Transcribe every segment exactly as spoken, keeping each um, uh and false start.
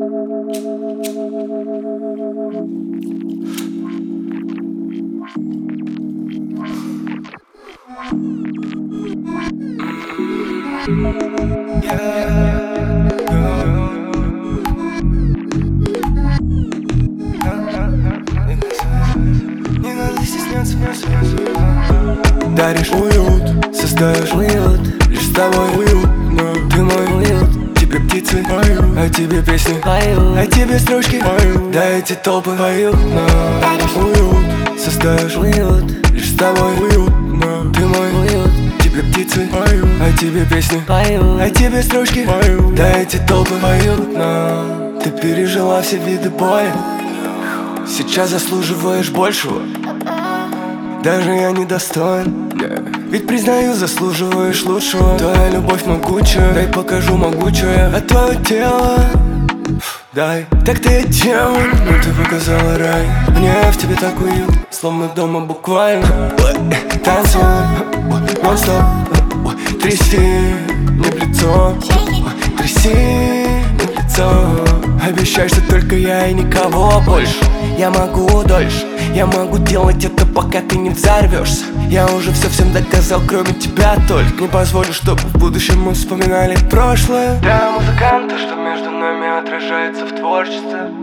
Даришь уют, создаешь уют, лишь с тобой уютно. Ты мой уют, тебе птицы поют, а тебе песни поют, а тебе строчки поют, да эти толпы поют. Даришь уют, создаешь уют, лишь с тобой уютно. Ты мой уют, тебе птицы поют, а тебе песни поют, а тебе строчки поют, да эти толпы поют. Но ты пережила все виды боли, сейчас заслуживаешь большего. Даже я недостоин, yeah. Ведь признаю, заслуживаешь лучшего. Твоя любовь могучая, дай покажу могучая. А твое тело, дай. Так ты демон, но ты показала рай. Мне в тебе так уют, словно дома буквально. Танцуй, нон-стоп, тряси мне в лицо, тряси мне в лицо. Обещай, что только я и никого больше. Я могу дольше, я могу делать это, пока ты не взорвешься. Я уже все всем доказал, кроме тебя только. Не позволю, чтобы в будущем мы вспоминали прошлое. Для музыканта, что между нами отражается в творчестве.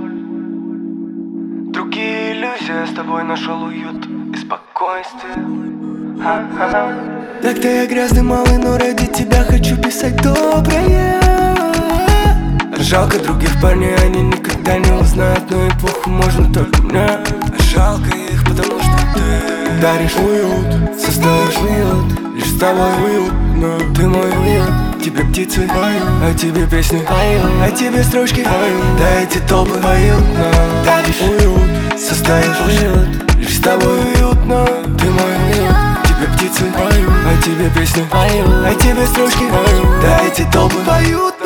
Другие иллюзии, я с тобой нашел уют и спокойствие. А-а-а. Так ты я грязный малый, но ради тебя хочу писать доброе. Жалко других парней, они никогда не узнают, но и плохо можно только мне. А жалко их, потому что ты даришь уют, создаешь уют, лишь с тобой уютно. Ты мой уют, тебе птицы поют, а тебе песни поют, а тебе строчки поют, да эти толпы поют. Даришь уют, создаешь уют, лишь с тобой уютно. Ты мой уют, тебе птицы поют, а тебе песни поют, а тебе строчки поют, да эти толпы поют.